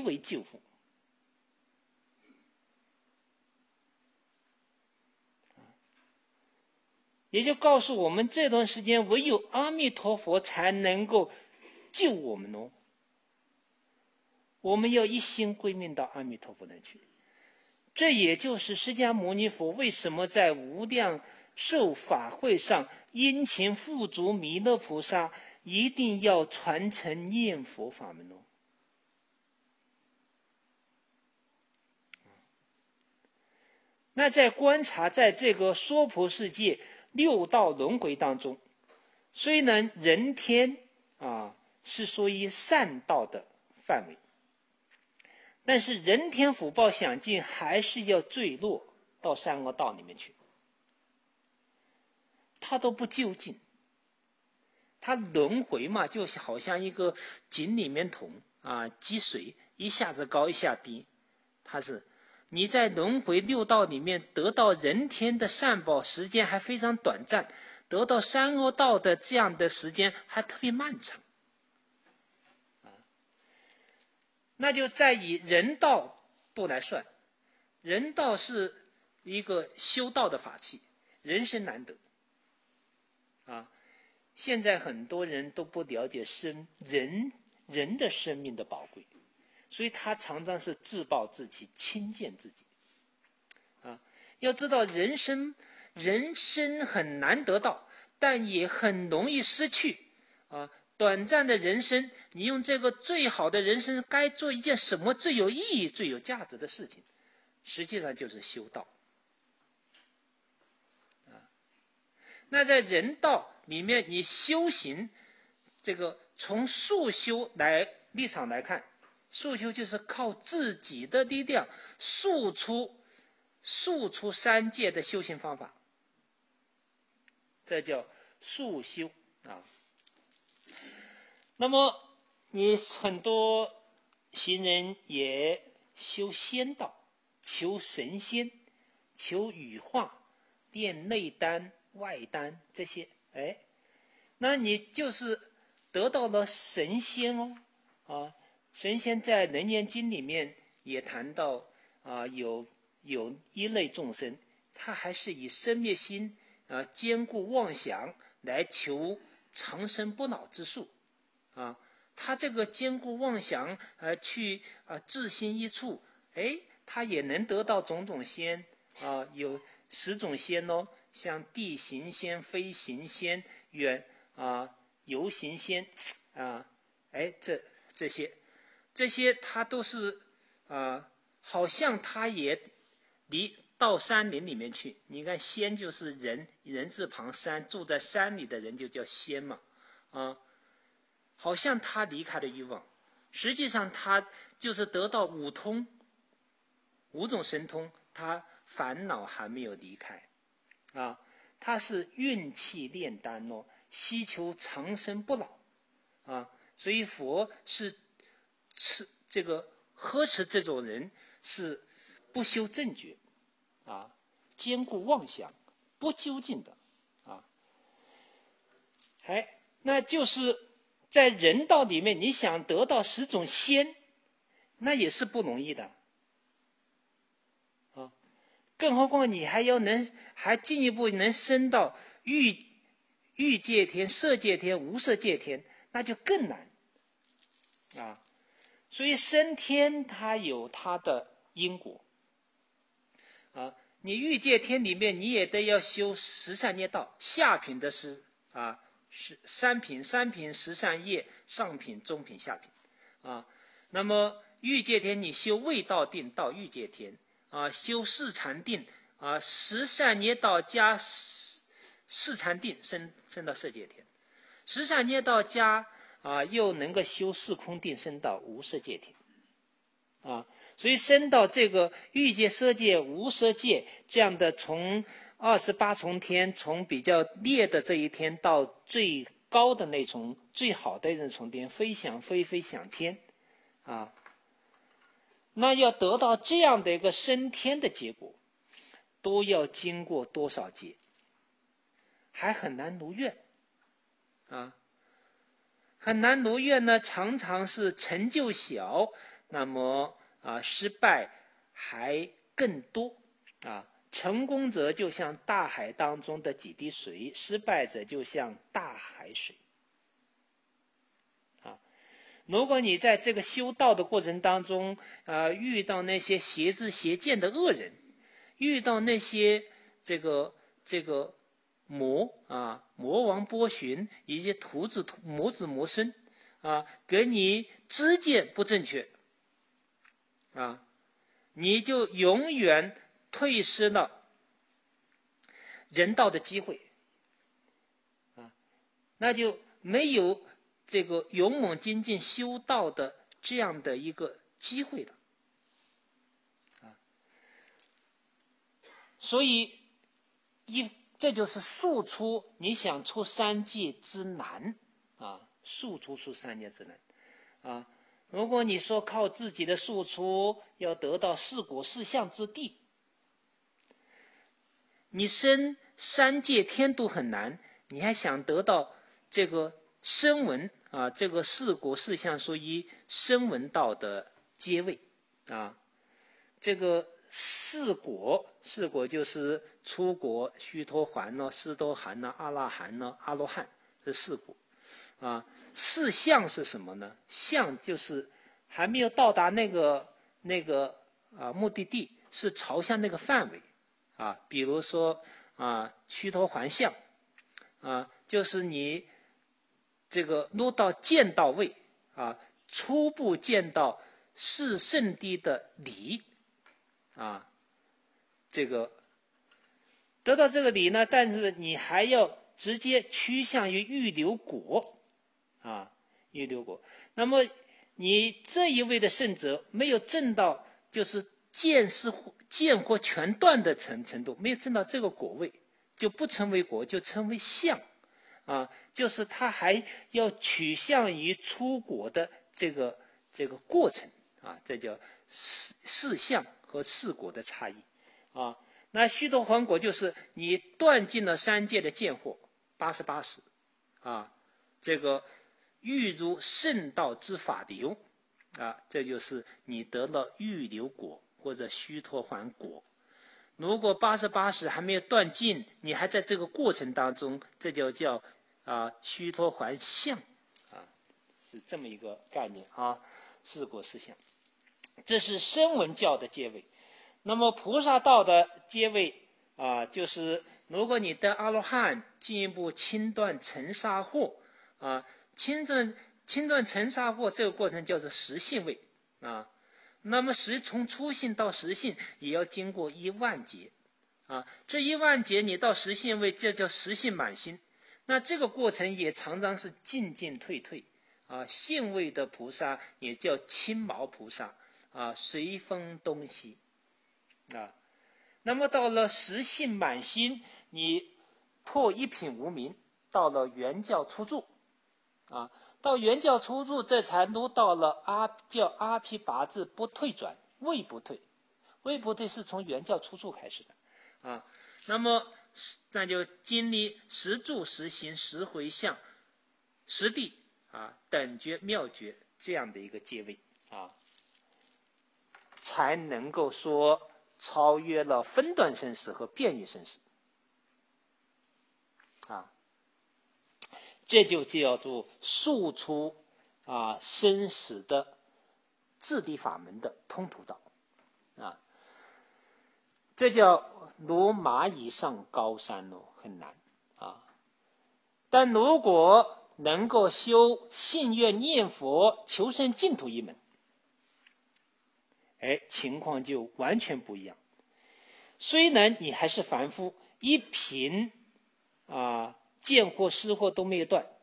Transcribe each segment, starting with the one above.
为救护。也就告诉我们，这段时间唯有阿弥陀佛才能够救我们哦。我们要一心归命到阿弥陀佛那去。这也就是释迦牟尼佛为什么在无量寿法会上殷勤付嘱弥勒菩萨一定要传承念佛法门哦。那在观察在这个娑婆世界六道轮回当中，虽然人天是属于善道的范围，但是人天福报享尽，还是要坠落到三恶道里面去。它都不究竟，它轮回嘛，就好像一个井里面桶积水，一下子高一下低。它是你在轮回六道里面得到人天的善报，时间还非常短暂；得到三恶道的这样的时间还特别漫长。那就再以人道度来算，人道是一个修道的法器，人生难得现在很多人都不了解人的生命的宝贵，所以他常常是自暴自弃，轻贱自己要知道人生很难得到，但也很容易失去短暂的人生，你用这个最好的人生该做一件什么最有意义最有价值的事情，实际上就是修道那在人道里面，你修行这个从速修立场来看，速修就是靠自己的力量速出三界的修行方法，这叫速修那么你很多行人也修仙道，求神仙，求羽化，练内丹外丹这些那你就是得到了神仙神仙在《楞严经》里面也谈到有一类众生，他还是以生灭心坚固妄想来求长生不老之术他这个坚固妄想去自心一处，他也能得到种种仙有10种仙像地行仙、飞行仙、游行仙这些他都是好像他也到山林里面去。你看仙就是人字旁山，住在山里的人就叫仙嘛好像他离开了欲望，实际上他就是得到5通5种神通，他烦恼还没有离开他是运气炼丹希求长生不老所以佛是这个呵斥这种人是不修正觉坚固妄想，不究竟的那就是在人道里面，你想得到10种仙，那也是不容易的更何况你还进一步能升到欲界天、色界天、无色界天，那就更难所以升天它有它的因果你欲界天里面你也得要修十善业道，下品的是三品十善业，上品、中品、下品那么欲界天你修未道定到欲界天修四禅定十善业道加四禅定升到色界天，十善业道加又能够修四空定升到无色界天所以升到这个欲界、色界、无色界这样的，从28重天，从比较劣的这一天到最高的那重最好的那重天，飞翔天那要得到这样的一个升天的结果，都要经过多少劫，还很难如愿很难如愿呢，常常是成就小那么失败还更多啊。成功者就像大海当中的几滴水，失败者就像大海水。如果你在这个修道的过程当中，遇到那些邪知邪见的恶人，遇到那些这个魔王波旬以及魔子魔孙给你知见不正确你就永远退失了人道的机会那就没有这个勇猛精进修道的这样的一个机会了所以这就是速出你想出三界之难速出三界之难如果你说靠自己的速出要得到四果四相之地，你升三界天都很难，你还想得到这个声闻这个四果四相属于声闻道的阶位这个四果就是初果、须陀洹斯多含阿拉含阿罗汉，这四果四相是什么呢？相就是还没有到达那个目的地，是朝向那个范围比如说须陀洹相就是你这个落到见到位初步见到是圣谛的理这个得到这个理呢，但是你还要直接趋向于预流果预流果。那么你这一位的圣者没有证到就是见惑全断的程度，没有证到这个果位，就不称为果，就称为相就是他还要趋向于出果的这个过程这叫四相和四果的差异那须陀洹果就是你断尽了三界的见惑88识这个欲如圣道之法流这就是你得了预流果或者须陀洹果。如果88识还没有断尽，你还在这个过程当中，这就叫须陀洹相是这么一个概念四果四相。这是声闻教的阶位。那么菩萨道的阶位就是如果你得阿罗汉，进一步清断尘沙惑清断尘沙惑这个过程叫做实性位那么从初性到实性也要经过10000劫这10000劫你到实性位，这叫实性满心。那这个过程也常常是进进退退性位的菩萨也叫青毛菩萨随风东西那么到了实性满心，你破一品无明，到了圆教初住到圆教初住，这才入到了叫阿毗跋致不退转，位不退。位不退是从圆教初住开始的那就经历十住十行十回向十地等觉妙觉这样的一个阶位才能够说超越了分段生死和变异生死这就叫做速出生死的自地法门的通途道这叫如蚂蚁上高山很难但如果能够修信愿念佛求生净土一门情况就完全不一样。虽然你还是凡夫，一品见惑思惑都没有断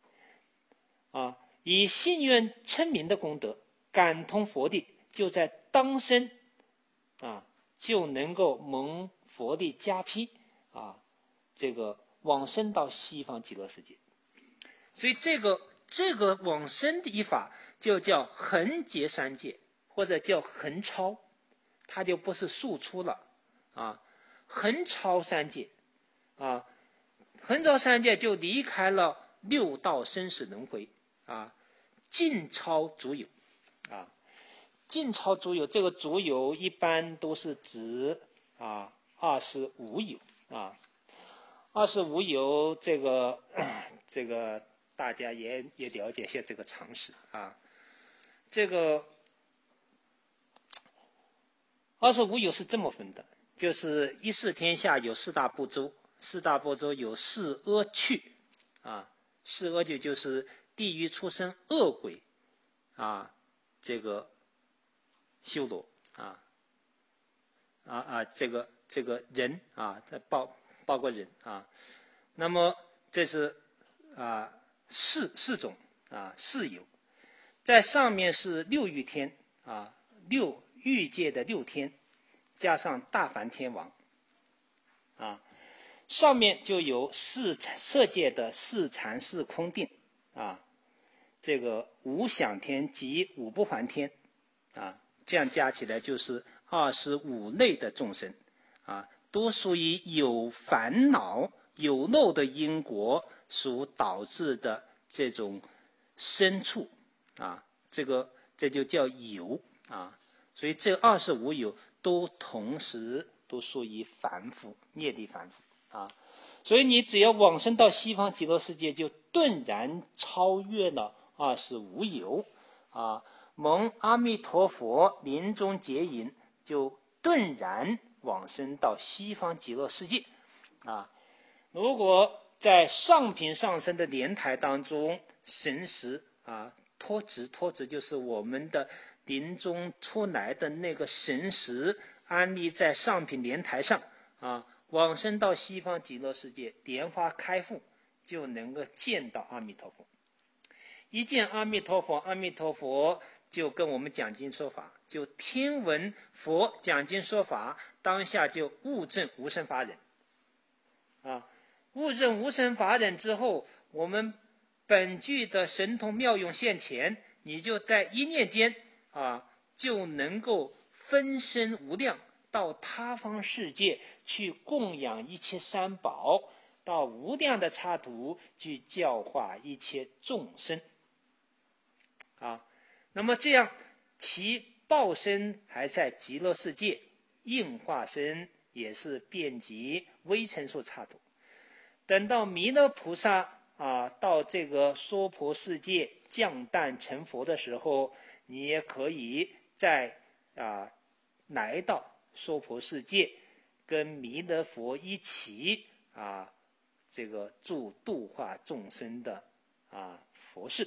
以信愿称名的功德感通佛力，就在当生就能够蒙佛力加披这个往生到西方极乐世界。所以这个往生的一法就叫横劫三界，或者叫横超，它就不是速出了横超三界横超三界就离开了六道生死轮回尽超足有晋朝足有，这个足有一般都是指25有25有，这个大家也了解一下这个常识啊。这个25有是这么分的，就是一世天下有4大部洲，四大部洲有4恶趣4恶趣就是地狱畜生恶鬼这个修罗这个人包括人那么这是四种四有，在上面是6欲天6欲界的6天，加上大梵天王上面就有色界的4禅4空定这个5想天及5不还天这样加起来就是25类的众生都属于有烦恼有漏的因果所导致的这种深处这就叫有所以这25有都同时都属于凡夫业力凡夫所以你只要往生到西方极乐世界，就顿然超越了25有蒙阿弥陀佛临终结引，就顿然往生到西方极乐世界如果在上品上生的莲台当中，神识托执就是我们的临终出来的那个神识安立在上品莲台上往生到西方极乐世界，莲花开复，就能够见到阿弥陀佛。一见阿弥陀佛，阿弥陀佛就跟我们讲经说法，就听闻佛讲经说法，当下就悟证无生法忍悟证无生法忍之后，我们本具的神通妙用现前，你就在一念间就能够分身无量到他方世界去供养一切三宝，到无量的刹土去教化一切众生那么这样其报身还在极乐世界，应化身也是遍及微尘数刹土。等到弥勒菩萨到这个娑婆世界降诞成佛的时候，你也可以在来到娑婆世界，跟弥勒佛一起这个助度化众生的佛事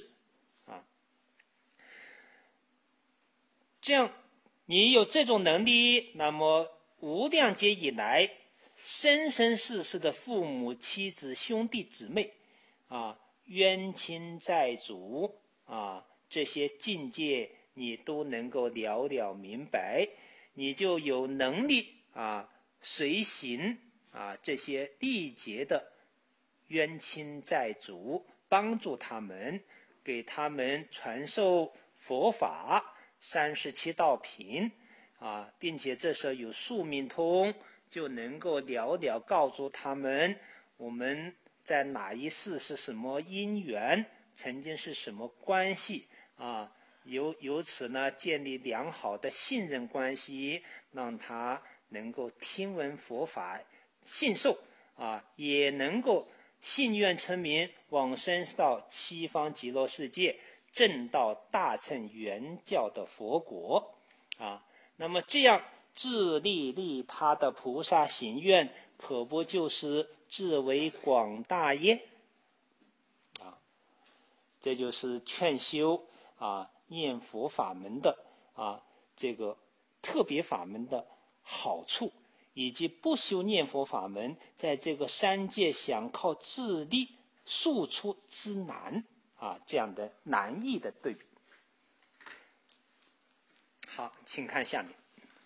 这样你有这种能力，那么无量劫以来生生世世的父母妻子兄弟姊妹冤亲债主这些境界你都能够了了明白，你就有能力随行这些历劫的冤亲债主，帮助他们，给他们传授佛法37道品并且这时候有宿命通，就能够了了告诉他们我们在哪一世是什么因缘，曾经是什么关系由此呢建立良好的信任关系，让他能够听闻佛法信受也能够信愿成名，往生到西方极乐世界，证到大乘圆教的佛国那么这样自利利他的菩萨行愿，可不就是至为广大耶这就是劝修念佛法门的这个特别法门的好处，以及不修念佛法门在这个三界想靠自力速出之难这样的难易的对比。好，请看下面。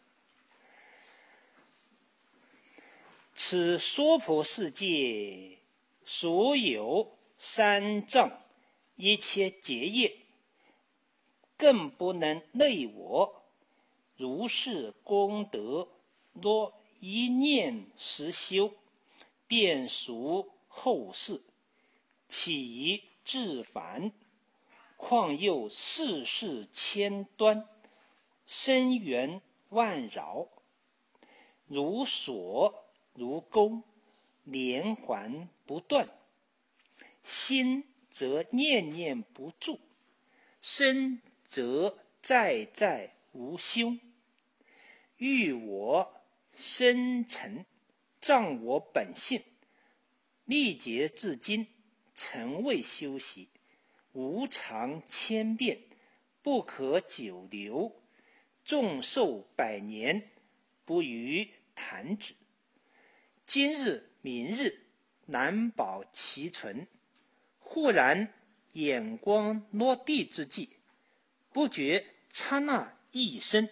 此娑婆世界所有三障一切结业，更不能累我。如是功德，若一念实修，便属后世，岂宜自凡？况又世事千端， 深圆万绕，如锁如钩，连环不断。心则念念不住，身则在在无休。欲我深沉，障我本性，历劫至今，诚未休息。无常千变，不可久留。众寿百年，不逾弹指。今日明日，难保其存。忽然眼光落地之际，不觉刹那一生。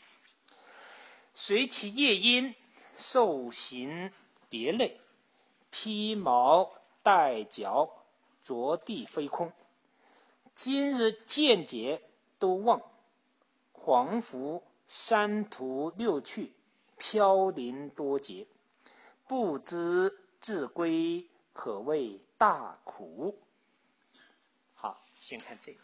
随其夜莺，兽行别类，披毛戴角，着地飞空。今日见解都忘，恍惚山途六去，飘零多劫。不知自归，可谓大苦。好，先看这个。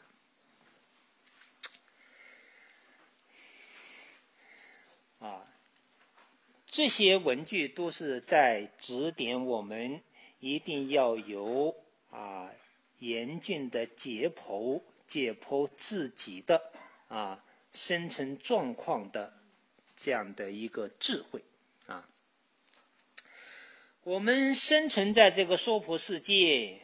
这些文句都是在指点我们一定要有严峻的解剖自己的生存状况的这样的一个智慧啊。我们生存在这个娑婆世界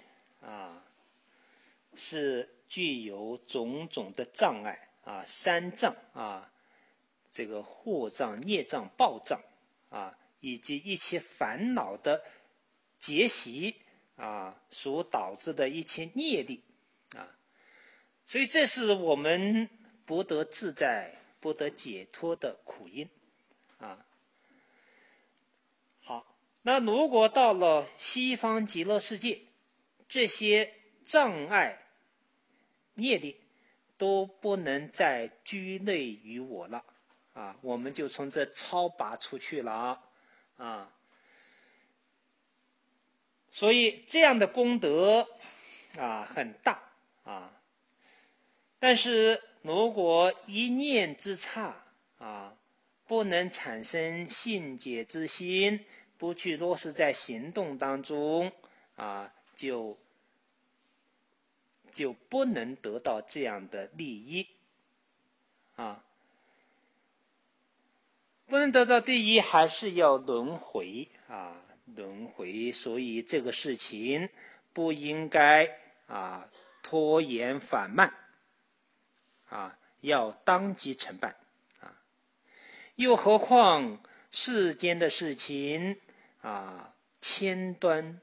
是具有种种的障碍三障这个惑障、孽障、报障以及一切烦恼的结习所导致的一切业力所以这是我们不得自在、不得解脱的苦因好，那如果到了西方极乐世界，这些障碍业力都不能再拘累于我了我们就从这超拔出去了所以这样的功德很大但是如果一念之差不能产生信解之心，不去落实在行动当中就不能得到这样的利益不能得到利益，还是要轮回轮回。所以这个事情不应该拖延缓慢要当机承办又何况世间的事情千端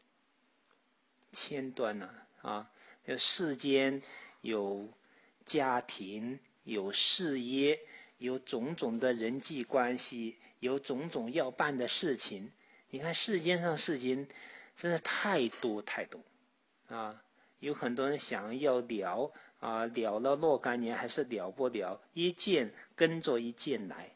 世间有家庭，有事业，有种种的人际关系，有种种要办的事情。你看世间上事情真的太多太多有很多人想要了了了若干年还是了不了，一件跟着一件来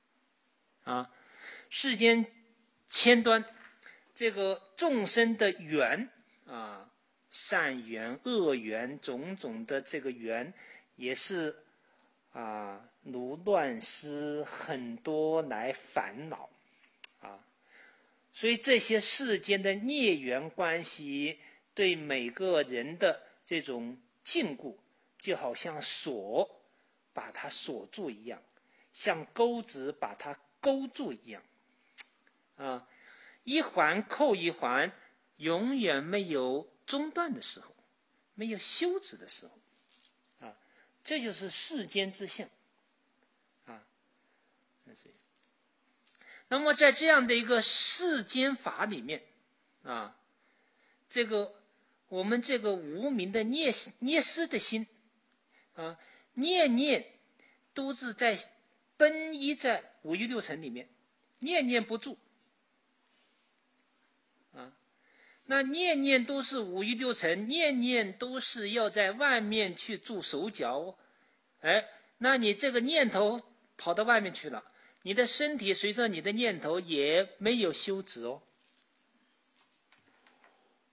世间千端，这个众生的缘善缘、恶缘，种种的这个缘也是如乱丝，很多来烦恼所以这些世间的孽缘关系对每个人的这种禁锢，就好像锁把它锁住一样，像钩子把它勾住一样一环扣一环，永远没有中断的时候，没有休止的时候这就是世间之相那么在这样的一个世间法里面这个我们这个无明的孽失的心念念都是在奔依在五欲六尘里面，念念不住那念念都是五欲六尘，念念都是要在外面去住手脚那你这个念头跑到外面去了，你的身体随着你的念头也没有休止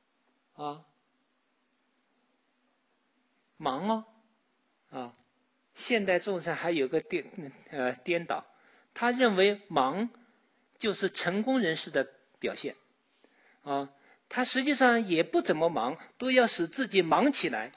忙现代众生还有个颠倒，他认为忙就是成功人士的表现，啊，他实际上也不怎么忙，都要使自己忙起来，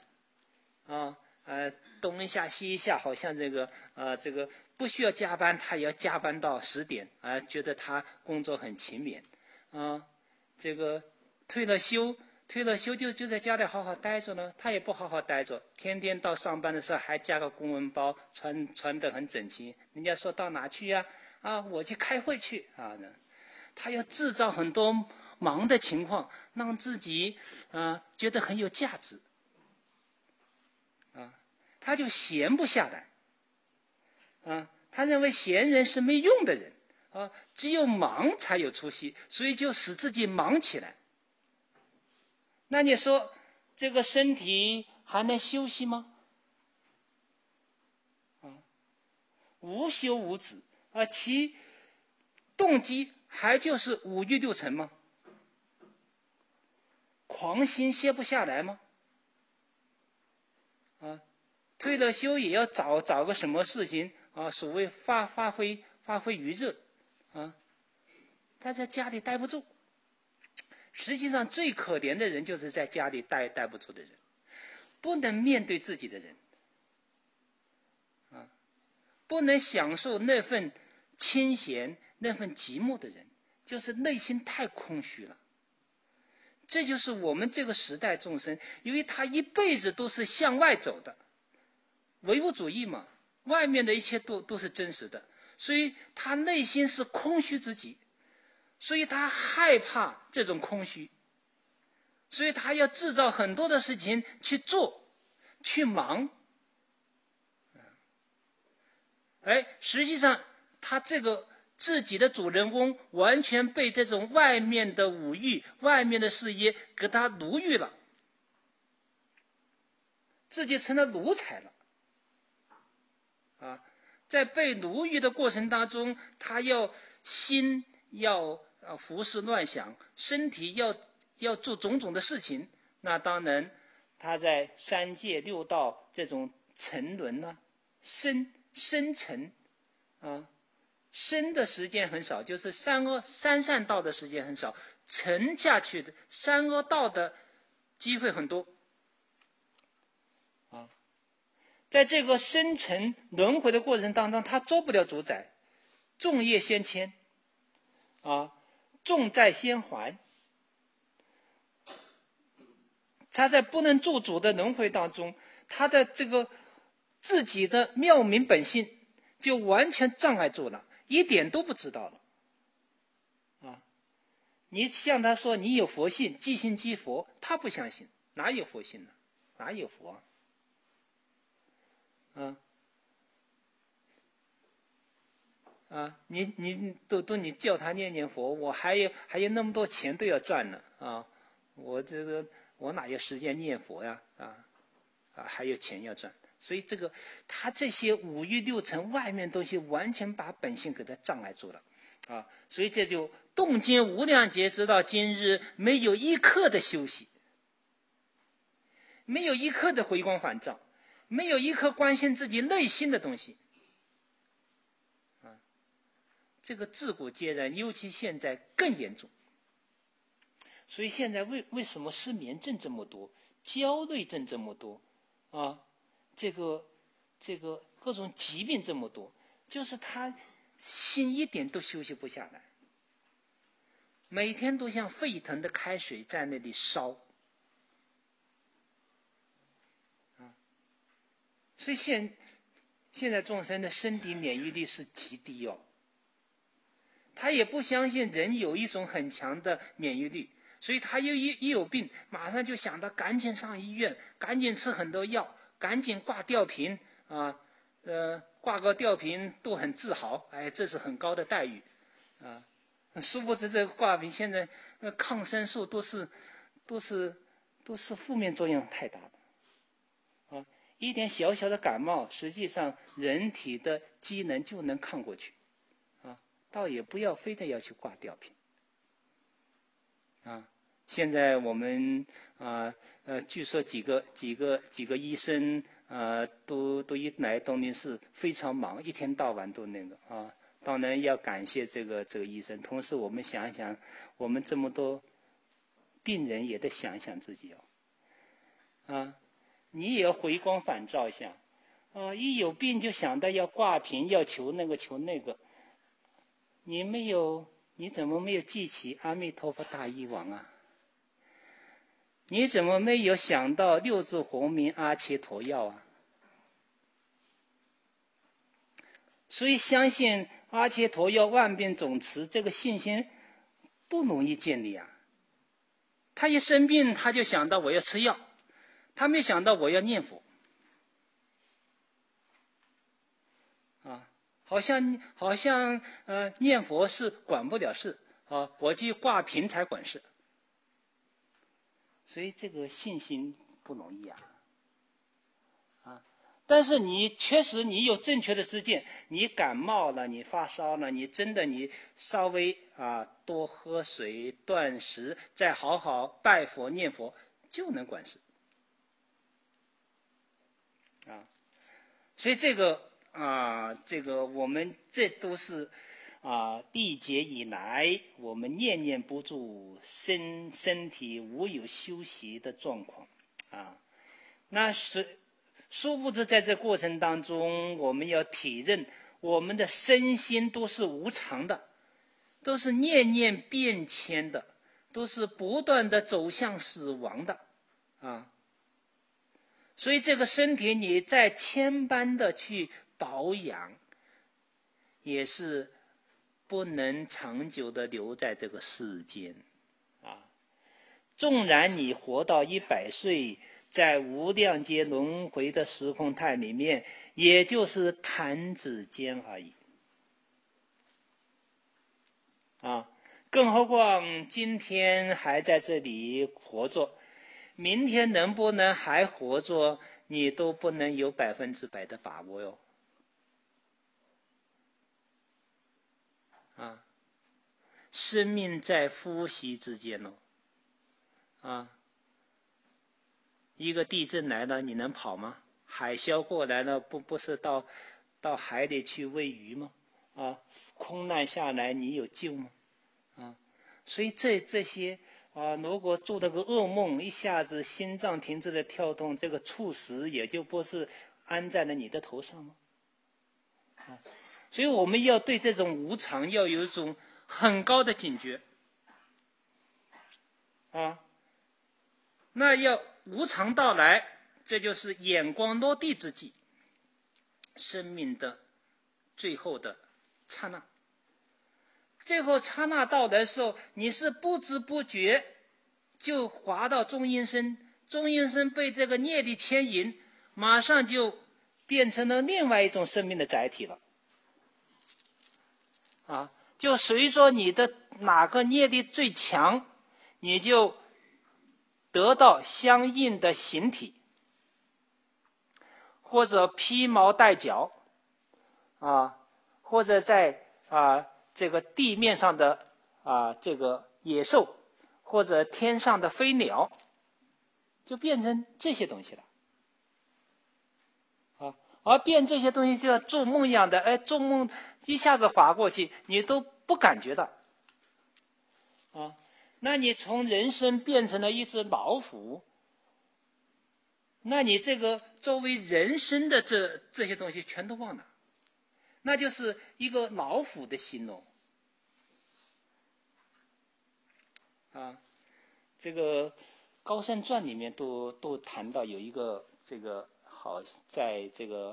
东一下西一下，好像这个不需要加班，他也要加班到10点，觉得他工作很勤勉，这个退了休就在家里好好待着呢，他也不好好待着，天天到上班的时候还加个公文包，穿得很整齐。人家说到哪去呀？我去开会去啊！他要制造很多忙的情况，让自己觉得很有价值，他就闲不下来，他认为闲人是没用的人，只有忙才有出息，所以就使自己忙起来。那你说这个身体还能休息吗？无休无止，其动机还就是5欲6尘吗？狂心歇不下来吗？退了休也要找个什么事情所谓发挥余热，他在家里待不住。实际上最可怜的人就是在家里待不住的人，不能面对自己的人，不能享受那份清闲那份寂寞的人，就是内心太空虚了。这就是我们这个时代众生，因为他一辈子都是向外走的，唯物主义嘛，外面的一切都是真实的，所以他内心是空虚之极，所以他害怕这种空虚，所以他要制造很多的事情去做去忙，实际上他这个自己的主人翁完全被这种外面的五欲外面的事业给他奴役了，自己成了奴才了，在被奴役的过程当中，他心要胡思乱想，身体要做种种的事情，那当然他在3界6道这种沉沦呢，深沉深的时间很少，就是三善道的时间很少，沉下去的三恶道的机会很多，在这个深沉轮回的过程当中，他做不了主宰，众业先牵，重债先还，他在不能做主的轮回当中，他的这个自己的妙明本性就完全障碍住了，一点都不知道了。你向他说你有佛性，即心即佛，他不相信，哪有佛性呢？哪有佛你叫他念佛，我还有那么多钱都要赚呢我哪有时间念佛呀还有钱要赚，所以他这些5欲6尘外面东西完全把本性给他障碍住了所以这就动经无量劫直到今日，没有一刻的休息，没有一刻的回光返照，没有一刻关心自己内心的东西这个自古皆然，尤其现在更严重。所以现在为什么失眠症这么多，焦虑症这么多这个各种疾病这么多，就是他心一点都休息不下来，每天都像沸腾的开水在那里烧所以现在众生的身体免疫力是极低他也不相信人有一种很强的免疫力，所以他一有病马上就想到赶紧上医院，赶紧吃很多药，赶紧挂吊瓶挂个吊瓶都很自豪，这是很高的待遇殊不知这个挂瓶现在抗生素都是负面作用太大的一点小小的感冒，实际上人体的机能就能抗过去倒也不要非得要去挂吊瓶现在我们据说几个医生都一来东林寺非常忙，一天到晚都那个啊。当然要感谢这个医生。同时我们想一想，我们这么多病人也得想一想自己你也要回光返照一下一有病就想到要挂瓶，要求那个求那个。你怎么没有记起阿弥陀佛大医王啊？你怎么没有想到六字洪名阿切陀药啊？所以相信阿切陀药万病总持，这个信心不容易建立啊。他一生病他就想到我要吃药，他没想到我要念佛好像念佛是管不了事我去挂瓶才管事。所以这个信心不容易但是确实你有正确的知见，你感冒了，你发烧了，你稍微多喝水，断食，再好好拜佛念佛，就能管事所以这个我们这都是历劫以来我们念念不住，身体无有休息的状况那殊不知在这过程当中，我们要体认我们的身心都是无常的，都是念念变迁的，都是不断的走向死亡的所以这个身体你再千般的去保养，也是不能长久的留在这个世间纵然你活到100岁，在无量劫轮回的时空态里面，也就是弹指间而已更何况今天还在这里活着，明天能不能还活着，你都不能有100%的把握哟生命在呼吸之间一个地震来了，你能跑吗？海啸过来了，不是到海里去喂鱼吗？空难下来，你有救吗？所以这些如果做了个噩梦，一下子心脏停止了跳动，这个猝死也就不是安在了你的头上吗？所以我们要对这种无常要有一种很高的警觉那要无常到来，这就是眼光落地之际，生命的最后的刹那。最后刹那到来的时候，你是不知不觉就滑到中阴身，中阴身被这个业力牵引，马上就变成了另外一种生命的载体了就随着你的哪个业力最强，你就得到相应的形体，或者披毛戴角或者在这个地面上的这个野兽，或者天上的飞鸟，就变成这些东西了而变这些东西就像做梦一样的做梦一下子划过去，你都不感觉到那你从人身变成了一只老虎，那你这个作为人身的这些东西全都忘了，那就是一个老虎的形容这个高僧传里面都谈到有一个这个好在这个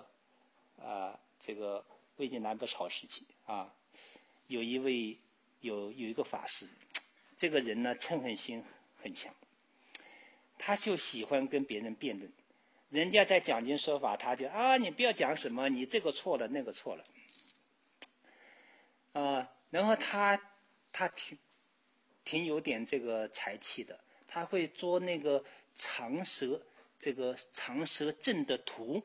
魏晋南北朝时期有一个法师，这个人呢嗔恨心很强，他就喜欢跟别人辩论，人家在讲经说法，他就你不要讲什么，你这个错了那个错了然后他挺有点这个才气的，他会做那个长蛇阵的图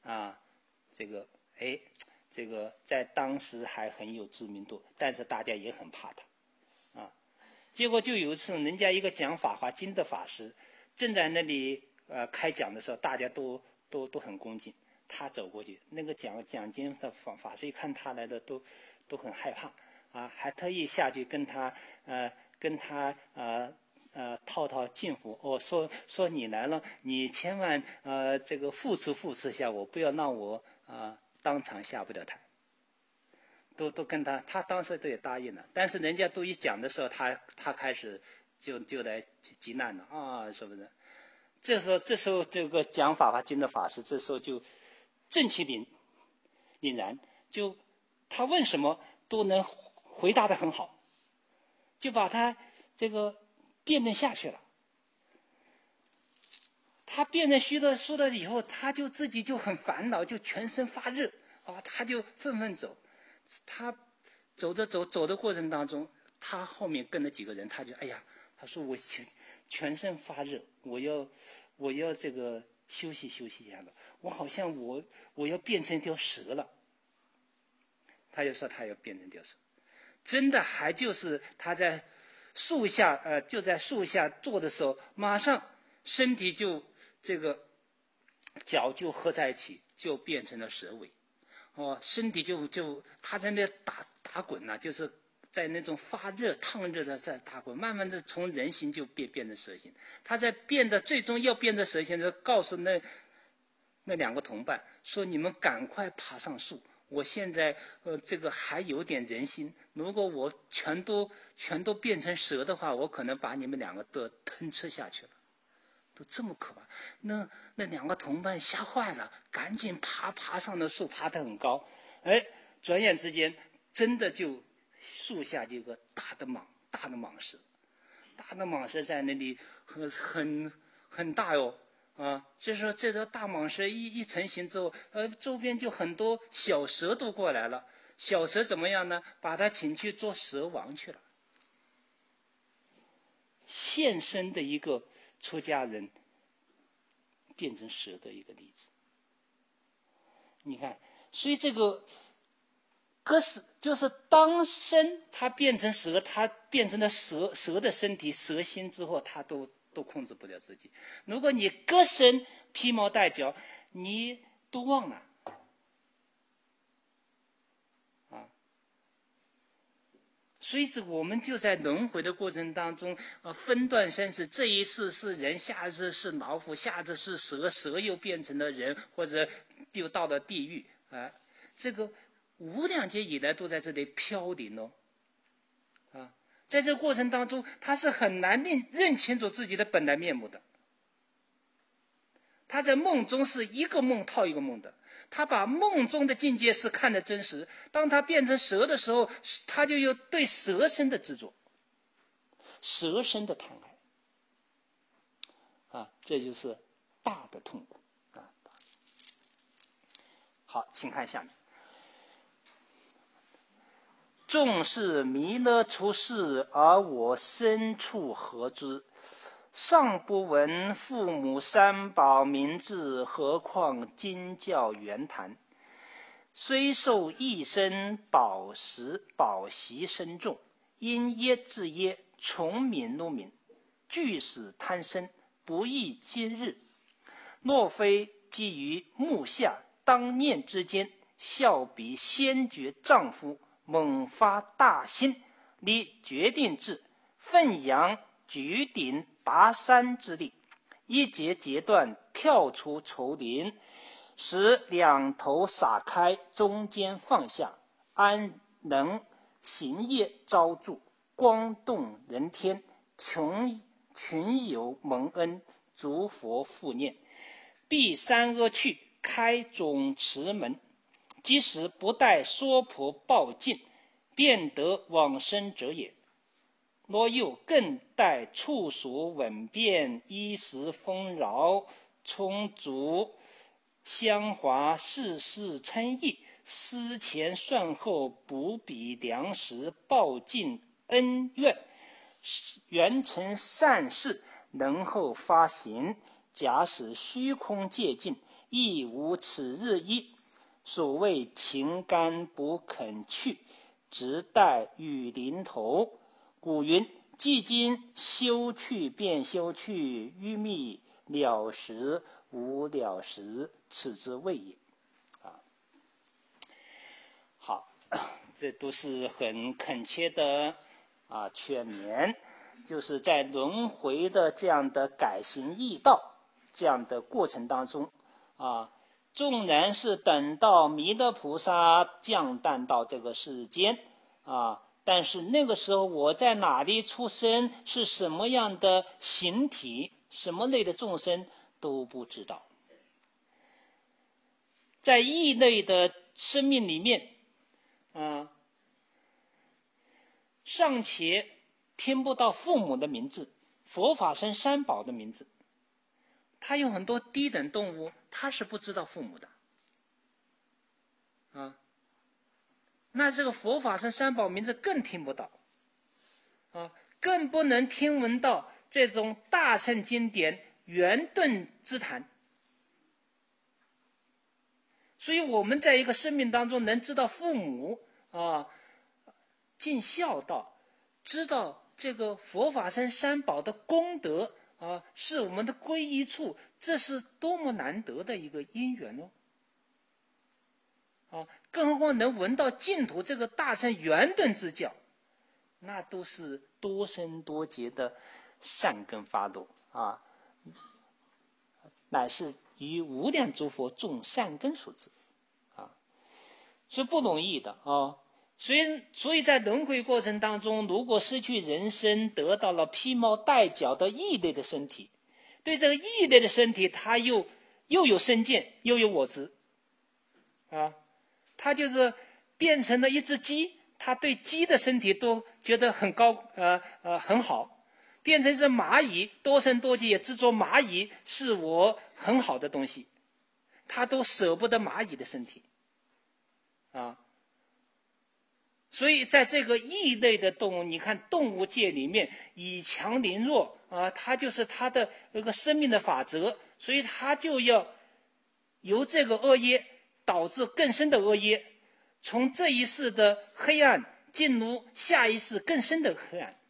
这个在当时还很有知名度，但是大家也很怕他结果就有一次人家一个讲法华经的法师正在那里开讲的时候，大家都都很恭敬。他走过去，那个讲经的法师一看他来的都很害怕啊，还特意下去跟他套近乎。说你来了，你千万这个扶持一下我，不要让我当场下不了台。都跟他当时都也答应了，但是人家都一讲的时候，他开始就来急难了啊，是不是？这时候这个讲《法华经》的法师，这时候就正气凛然，就他问什么都能回答得很好，就把他这个辩证下去了。他辩证说了以后，他就自己就很烦恼，就全身发热啊，他就纷走。他走的过程当中，他后面跟了几个人，他就他说我全身发热，我要这个休息一下了，我好像我要变成一条蛇了。他就说他要变成条蛇，真的还就是他在树下就在树下坐的时候，马上身体就这个脚就合在一起，就变成了蛇尾。身体就他在那打滚呢，就是在那种发热烫热的在打滚，慢慢的从人形就变成蛇形。他在最终要变成蛇形的，告诉那两个同伴说：“你们赶快爬上树，我现在这个还有点人心，如果我全都变成蛇的话，我可能把你们两个都吞吃下去了。”都这么可怕，那两个同伴吓坏了，赶紧爬上了树，爬得很高。转眼之间，真的就树下就有个大的蟒蛇，大的蟒蛇在那里很大哟啊！就是说这条大蟒蛇一成型之后，周边就很多小蛇都过来了。小蛇怎么样呢？把它请去做蛇王去了。现身的一个出家人变成蛇的一个例子，你看，所以这个就是当身他变成蛇，他变成了蛇的身体蛇心之后，他都控制不了自己。如果你割身披毛戴角，你都忘了啊。所以我们就在轮回的过程当中分段生死，这一世是人，下一世是老虎，下一世是蛇，蛇又变成了人，或者又到了地狱这个无量劫以来都在这里飘零在这个过程当中，他是很难认清楚自己的本来面目的。他在梦中是一个梦套一个梦的，他把梦中的境界是看得真实，当他变成蛇的时候，他就有对蛇身的执着，蛇身的贪爱这就是大的痛苦好，请看下面。众是弥勒出世，而我身处何知？尚不闻父母三宝名字，何况经教圆谈？虽受一身宝习深重，因耶制耶，从敏入敏，俱使贪生，不益今日。若非基于目下当念之间，笑比先觉丈夫猛发大心，立决定志，奋扬举鼎拔山之力，一节截断，跳出丛林，使两头撒开，中间放下，安能行业昭著，光动人天，群友蒙恩，诸佛复念，闭三阿去，开总持门。即使不待娑婆报尽，便得往生者也。若又更待处所稳变，衣食丰饶，充足香华，事事称意，思前算后，不比粮食，报尽恩怨，圆成善事，能后发行，假使虚空界尽，亦无此日一。所谓情甘不肯去，直待雨淋头。古云：既今休去便休去，欲觅了时无了时。 此之谓也。好，这都是很恳切的劝勉，就是在轮回的这样的改行易道这样的过程当中纵然是等到弥勒菩萨降诞到这个世间但是那个时候我在哪里出生，是什么样的形体，什么类的众生都不知道。在异类的生命里面尚且听不到父母的名字，佛法僧三宝的名字，他有很多低等动物他是不知道父母的那这个佛法僧三宝名字更听不到更不能听闻到这种大乘经典圆顿之谈。所以我们在一个生命当中能知道父母尽孝道，知道这个佛法僧三宝的功德是我们的皈依处，这是多么难得的一个因缘更何况能闻到净土这个大乘圆顿之教，那都是多生多劫的善根发露乃是于无量诸佛种善根所致是不容易的所以在轮回过程当中，如果失去人身，得到了披毛戴角的异类的身体，对这个异类的身体他又有身见，又有我执他就是变成了一只鸡，他对鸡的身体都觉得很很好，变成一只蚂蚁，多生多劫也执着蚂蚁是我很好的东西，他都舍不得蚂蚁的身体所以在这个异类的动物，你看动物界里面以强凌弱它就是它的一个生命的法则，所以它就要由这个恶业导致更深的恶业，从这一世的黑暗进入下一世更深的黑暗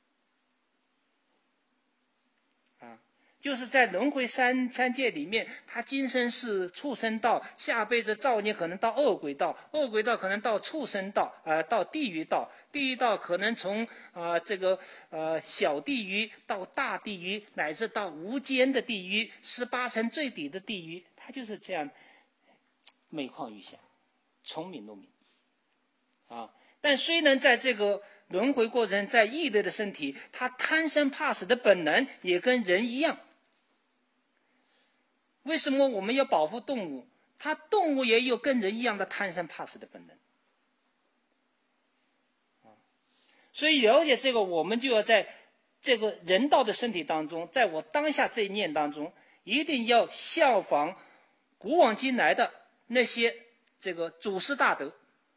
就是在轮回三界里面，他今生是畜生道，下辈子造孽可能到恶鬼道，恶鬼道可能到畜生道到地狱道，地狱道可能从小地狱到大地狱，乃至到无间的地狱，18层最底的地狱，他就是这样每况愈下，从明入明但虽然在这个轮回过程，在异类的身体，他贪生怕死的本能也跟人一样。为什么我们要保护动物？它动物也有跟人一样的贪生怕死的本能所以了解这个，我们就要在这个人道的身体当中，在我当下这一念当中，一定要效仿古往今来的那些这个祖师大德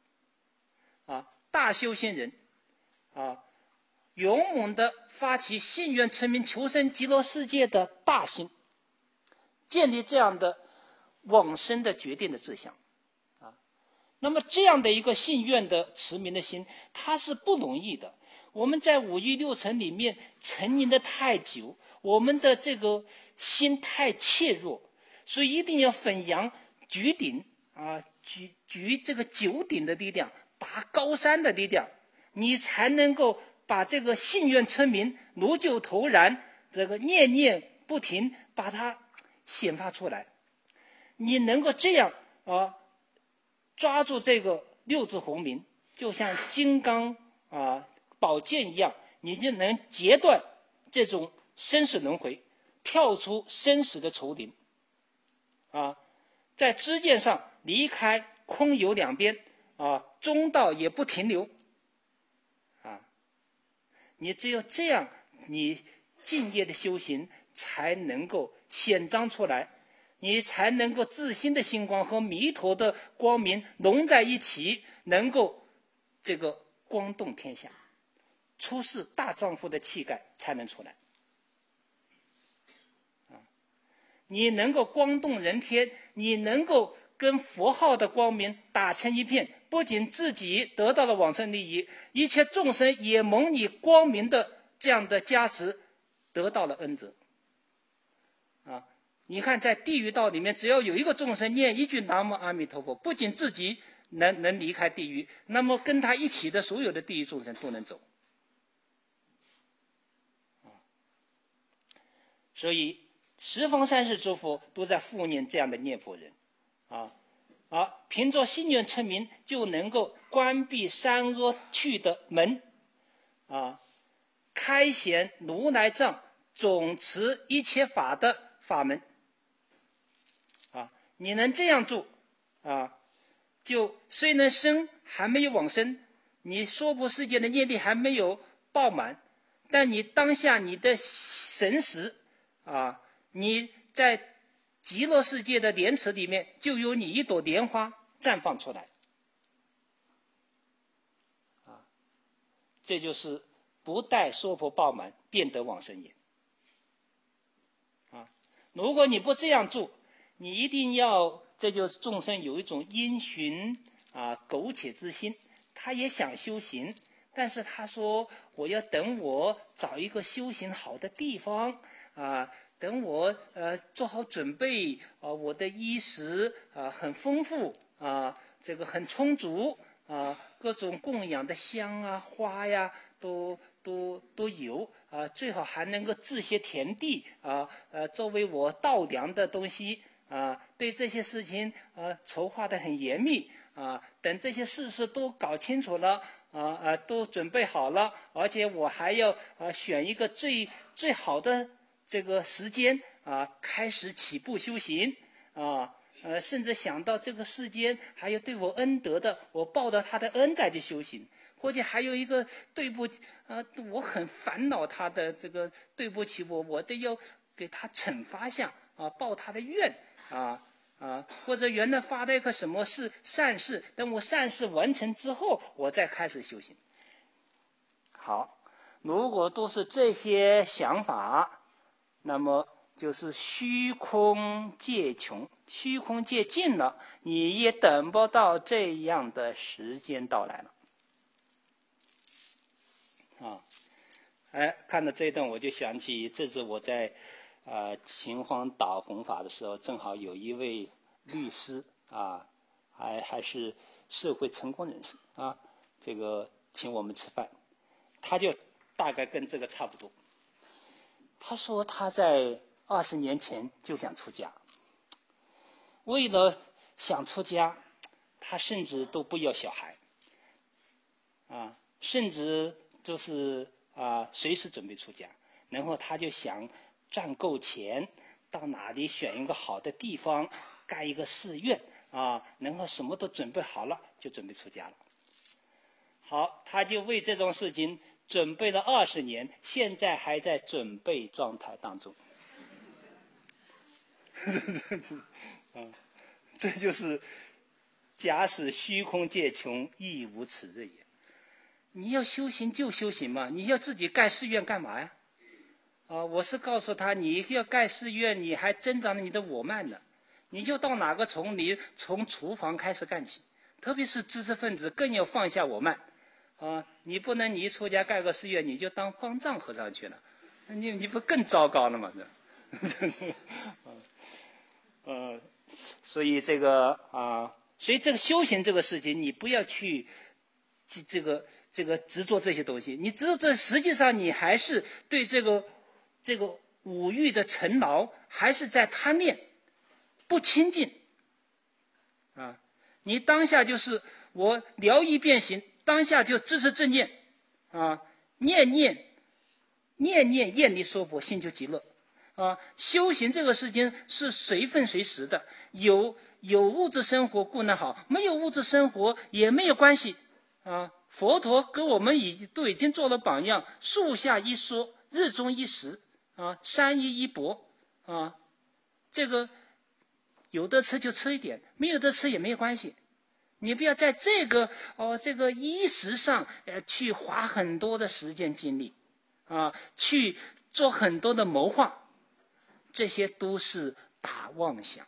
大修仙人勇猛的发起信愿成名求生极乐世界的大心，建立这样的往生的决定的志向那么这样的一个信愿的持名的心，它是不容易的。我们在五欲六尘里面沉迷的太久，我们的这个心太怯弱，所以一定要粉扬举鼎举这个九鼎的力量，拔高山的力量，你才能够把这个信愿称名如救头燃，这个念念不停把它显发出来。你能够这样抓住这个六字洪名，就像金刚宝剑一样，你就能截断这种生死轮回，跳出生死的丛林在知见上离开空有两边中道也不停留你只有这样，你敬业的修行才能够显彰出来，你才能够自心的星光和弥陀的光明融在一起，能够这个光动天下，出世大丈夫的气概才能出来你能够光动人天，你能够跟佛号的光明打成一片，不仅自己得到了往生利益，一切众生也蒙你光明的这样的加持，得到了恩泽你看，在地狱道里面，只要有一个众生念一句南无阿弥陀佛，不仅自己能离开地狱，那么跟他一起的所有的地狱众生都能走。所以十方三世诸佛都在护念这样的念佛人，凭着心愿称名，就能够关闭三恶趣的门，开显如来藏，总持一切法的法门。你能这样做，就虽能生还没有往生，你娑婆世界的业力还没有爆满，但你当下你的神识，你在极乐世界的莲池里面，就有你一朵莲花绽放出来，这就是不待娑婆爆满，便得往生也。如果你不这样做，你一定要，这就是众生有一种因循苟且之心，他也想修行，但是他说我要等我找一个修行好的地方，等我做好准备，我的衣食很丰富，这个很充足，各种供养的香花呀都有，最好还能够置些田地，作为我稻粮的东西，对这些事情筹划得很严密，等这些事都搞清楚了，都准备好了，而且我还要选一个最好的这个时间，开始起步修行，甚至想到这个世间还有对我恩德的，我报答他的恩再去修行，或者还有一个我很烦恼他的这个对不起我得要给他惩罚下，报他的怨，或者原来发了一个什么善事，等我善事完成之后，我再开始修行。好，如果都是这些想法，那么就是虚空界穷，虚空界尽了，你也等不到这样的时间到来了。看到这一段我就想起，这次我在秦皇岛弘法的时候，正好有一位律师还是社会成功人士这个请我们吃饭，他就大概跟这个差不多。他说他在20年前就想出家，为了想出家，他甚至都不要小孩，甚至就是随时准备出家，然后他就想赚够钱，到哪里选一个好的地方，盖一个寺院然后什么都准备好了，就准备出家了。好，他就为这种事情准备了20年，现在还在准备状态当中。这就是假使虚空界穷，亦无此日也。你要修行就修行嘛，你要自己盖寺院干嘛呀？我是告诉他，你要盖寺院，你还增长了你的我慢呢。你就到哪个丛林，从厨房开始干起，特别是知识分子更要放下我慢。你不能你一出家盖个寺院，你就当方丈和尚去了，你不更糟糕了吗？所以这个所以这个修行这个事情，你不要去这个执着这些东西，你知道这实际上你还是对这个五欲的尘劳还是在贪恋，不清净你当下就是我疗医变行，当下就支持正念念念厌离娑婆，心就极乐修行这个事情是随分随时的，有物质生活固然好，没有物质生活也没有关系佛陀给我们都已经做了榜样，树下一蓑，日中一时山衣一帛这个有的吃就吃一点，没有的吃也没有关系。你不要在这个衣食上去花很多的时间精力去做很多的谋划，这些都是大妄想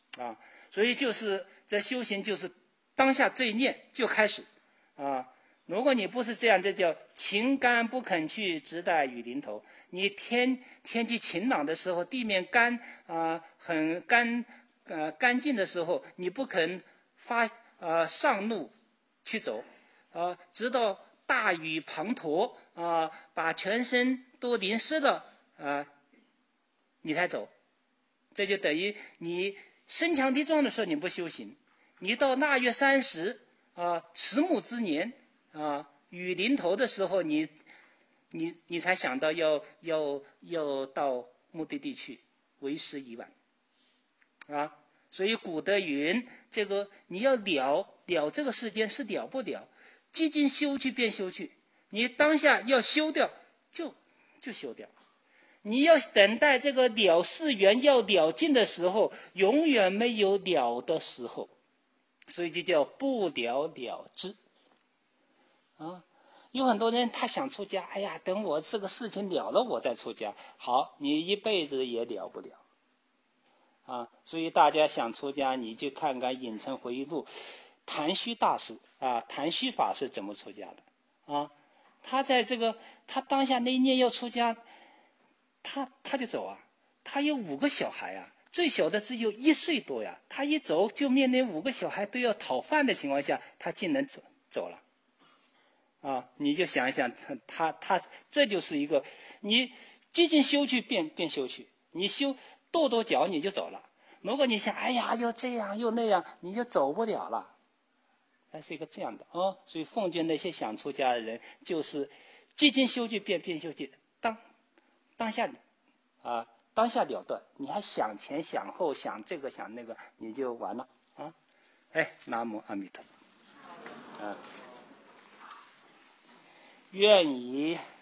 所以就是在修行，就是当下这一念就开始如果你不是这样，这叫晴干不肯去，直待雨淋头。你天气晴朗的时候，地面很干净的时候，你不肯上路去走，直到大雨滂沱把全身都淋湿了你才走。这就等于你身强力壮的时候你不修行，你到腊月30迟暮之年雨淋头的时候，你才想到要到目的地去，为时已晚所以古德云，这个你要了这个世间是了不了，即今修去便修去，你当下要修掉就修掉。你要等待这个了世缘要了尽的时候，永远没有了的时候，所以就叫不了了之有很多人他想出家，哎呀，等我这个事情了了我再出家。好，你一辈子也了不了所以大家想出家，你就看看《隐城回忆录》，谭虚大师谭虚法师怎么出家的他在他当下那一年要出家，他就走他有5个小孩最小的只有1岁多他一走就面临5个小孩都要讨饭的情况下，他竟能走了你就想一想，他这就是一个，你即近修去便修去，你跺脚你就走了。如果你想，哎呀，又这样又那样，你就走不了了。它是一个这样的所以奉劝那些想出家的人，就是即近修去便修去，当下了断，你还想前想后想这个想那个，你就完了南无阿弥陀佛愿以